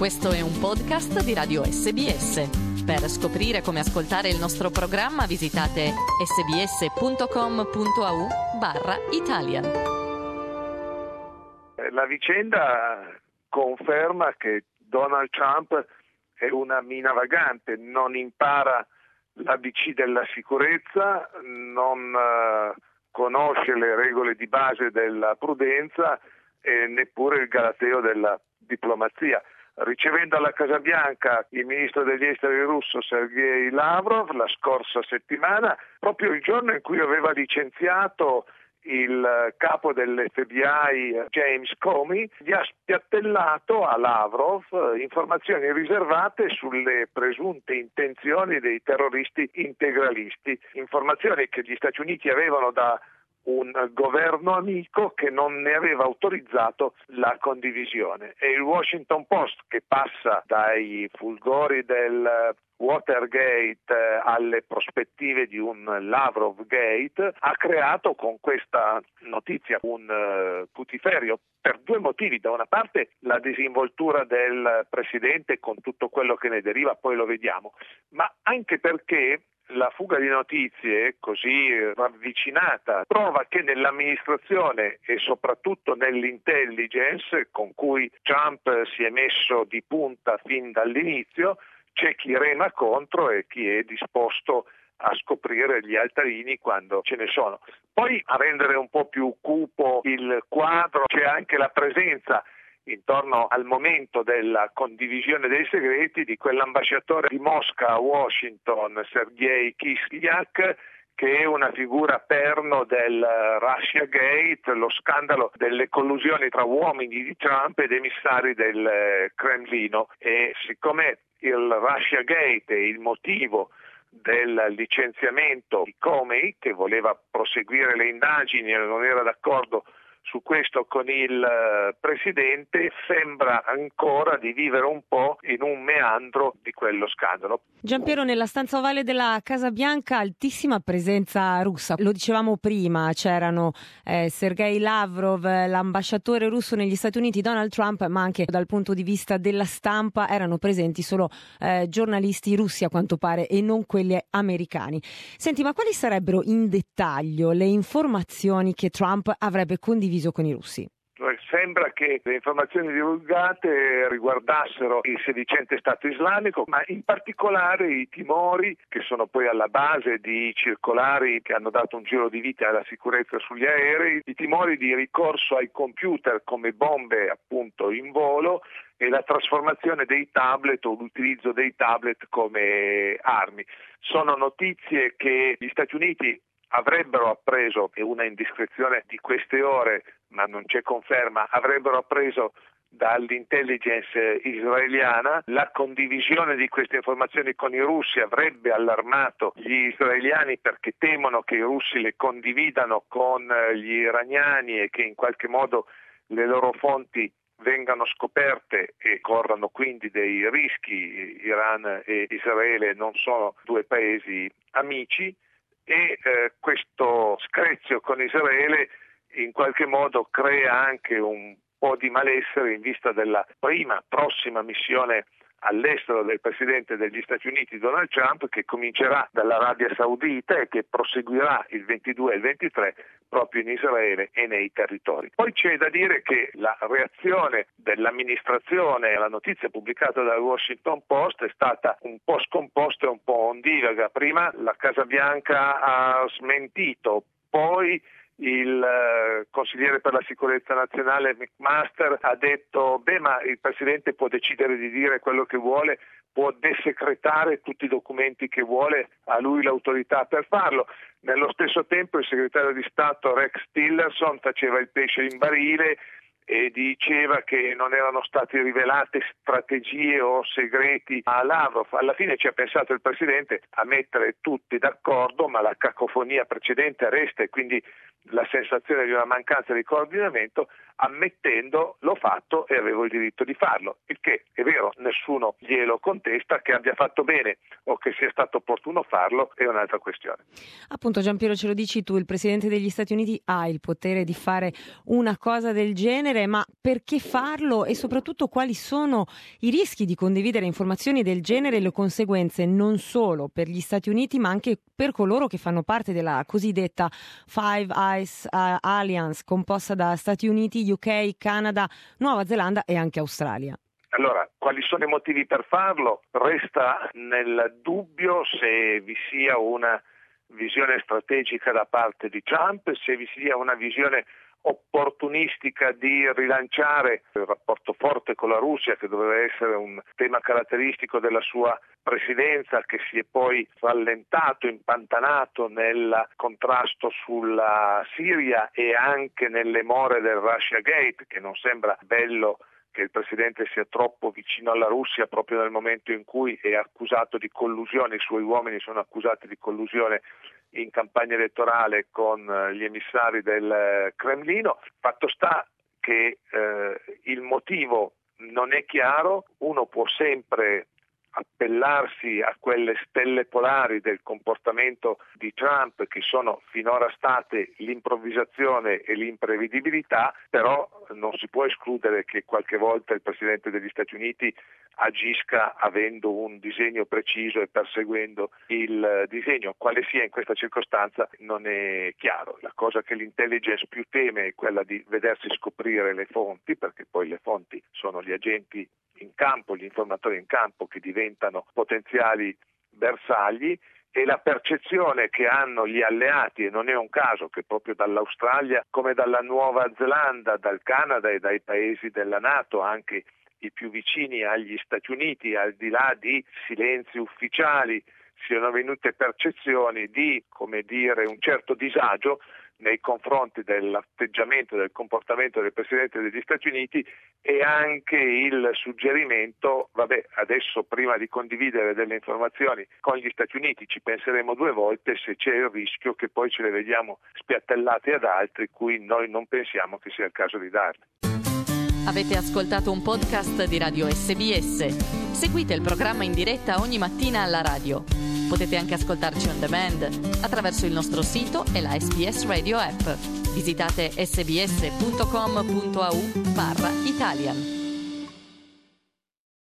Questo è un podcast di Radio SBS. Per scoprire come ascoltare il nostro programma visitate sbs.com.au/Italian. La vicenda conferma che Donald Trump è una mina vagante, non impara l'ABC della sicurezza, non conosce le regole di base della prudenza e neppure il galateo della diplomazia. Ricevendo alla Casa Bianca il ministro degli esteri russo Sergei Lavrov la scorsa settimana, proprio il giorno in cui aveva licenziato il capo dell'FBI James Comey, gli ha spiattellato a Lavrov informazioni riservate sulle presunte intenzioni dei terroristi integralisti, informazioni che gli Stati Uniti avevano da un governo amico che non ne aveva autorizzato la condivisione. E il Washington Post, che passa dai fulgori del Watergate alle prospettive di un Lavrov Gate, ha creato con questa notizia un putiferio per due motivi. Da una parte la disinvoltura del Presidente con tutto quello che ne deriva, poi lo vediamo, ma anche perché la fuga di notizie così ravvicinata prova che nell'amministrazione e soprattutto nell'intelligence con cui Trump si è messo di punta fin dall'inizio c'è chi rema contro e chi è disposto a scoprire gli altarini quando ce ne sono. Poi, a rendere un po' più cupo il quadro, c'è anche la presenza intorno al momento della condivisione dei segreti di quell'ambasciatore di Mosca a Washington, Sergei Kislyak, che è una figura perno del Russia Gate, lo scandalo delle collusioni tra uomini di Trump ed emissari del Cremlino. E siccome il Russia Gate è il motivo del licenziamento di Comey, che voleva proseguire le indagini e non era d'accordo su questo con il Presidente, sembra ancora di vivere un po' in un meandro di quello scandalo. Giampiero, nella stanza ovale della Casa Bianca altissima presenza russa, lo dicevamo prima, c'erano Sergei Lavrov, l'ambasciatore russo negli Stati Uniti, Donald Trump, ma anche dal punto di vista della stampa erano presenti solo giornalisti russi a quanto pare e non quelli americani. Senti, ma quali sarebbero in dettaglio le informazioni che Trump avrebbe condiviso con i russi? Sembra che le informazioni divulgate riguardassero il sedicente Stato islamico, ma in particolare i timori che sono poi alla base di circolari che hanno dato un giro di vita alla sicurezza sugli aerei, i timori di ricorso ai computer come bombe appunto in volo e la trasformazione dei tablet o l'utilizzo dei tablet come armi. Sono notizie che gli Stati Uniti avrebbero appreso, è una indiscrezione di queste ore, ma non c'è conferma, avrebbero appreso dall'intelligence israeliana. La condivisione di queste informazioni con i russi avrebbe allarmato gli israeliani perché temono che i russi le condividano con gli iraniani e che in qualche modo le loro fonti vengano scoperte e corrano quindi dei rischi. Iran e Israele non sono due paesi amici. E questo screzio con Israele in qualche modo crea anche un po' di malessere in vista della prossima missione all'estero del Presidente degli Stati Uniti Donald Trump, che comincerà dall'Arabia Saudita e che proseguirà il 22 e il 23 proprio in Israele e nei territori. Poi c'è da dire che la reazione dell'amministrazione alla notizia pubblicata dal Washington Post è stata un po' scomposta e un po' ondivaga. Prima la Casa Bianca ha smentito, poi il consigliere per la sicurezza nazionale McMaster ha detto ma il Presidente può decidere di dire quello che vuole, può desecretare tutti i documenti che vuole, ha lui l'autorità per farlo. Nello stesso tempo il segretario di Stato Rex Tillerson faceva il pesce in barile e diceva che non erano state rivelate strategie o segreti a Lavrov. Alla fine ci ha pensato il Presidente a mettere tutti d'accordo, ma la cacofonia precedente resta e quindi la sensazione di una mancanza di coordinamento, ammettendo l'ho fatto e avevo il diritto di farlo, il che è vero, nessuno glielo contesta. Che abbia fatto bene o che sia stato opportuno farlo è un'altra questione. Appunto, Giampiero, ce lo dici tu, il Presidente degli Stati Uniti ha il potere di fare una cosa del genere. genere, ma perché farlo e soprattutto quali sono i rischi di condividere informazioni del genere e le conseguenze non solo per gli Stati Uniti ma anche per coloro che fanno parte della cosiddetta Five Eyes Alliance, composta da Stati Uniti, UK, Canada, Nuova Zelanda e anche Australia. Allora, quali sono i motivi per farlo? Resta nel dubbio se vi sia una visione strategica da parte di Trump, se vi sia una visione opportunistica di rilanciare il rapporto forte con la Russia, che doveva essere un tema caratteristico della sua presidenza, che si è poi rallentato, impantanato nel contrasto sulla Siria e anche nelle more del Russia Gate, che non sembra bello che il Presidente sia troppo vicino alla Russia proprio nel momento in cui è accusato di collusione, i suoi uomini sono accusati di collusione in campagna elettorale con gli emissari del Cremlino. Fatto sta che il motivo non è chiaro, uno può sempre appellarsi a quelle stelle polari del comportamento di Trump che sono finora state l'improvvisazione e l'imprevedibilità, però non si può escludere che qualche volta il Presidente degli Stati Uniti agisca avendo un disegno preciso e perseguendo il disegno. Quale sia in questa circostanza non è chiaro. La cosa che l'intelligence più teme è quella di vedersi scoprire le fonti, perché poi le fonti sono gli agenti in campo, gli informatori in campo che diventano potenziali bersagli, e la percezione che hanno gli alleati, e non è un caso che proprio dall'Australia come dalla Nuova Zelanda, dal Canada e dai paesi della NATO, anche i più vicini agli Stati Uniti, al di là di silenzi ufficiali, siano venute percezioni di, come dire, un certo disagio nei confronti dell'atteggiamento, del comportamento del Presidente degli Stati Uniti, e anche il suggerimento, adesso prima di condividere delle informazioni con gli Stati Uniti ci penseremo due volte se c'è il rischio che poi ce le vediamo spiattellate ad altri cui noi non pensiamo che sia il caso di darle. Avete ascoltato un podcast di Radio SBS. Seguite il programma in diretta ogni mattina alla radio. Potete anche ascoltarci on demand attraverso il nostro sito e la SBS Radio app. Visitate sbs.com.au/Italian.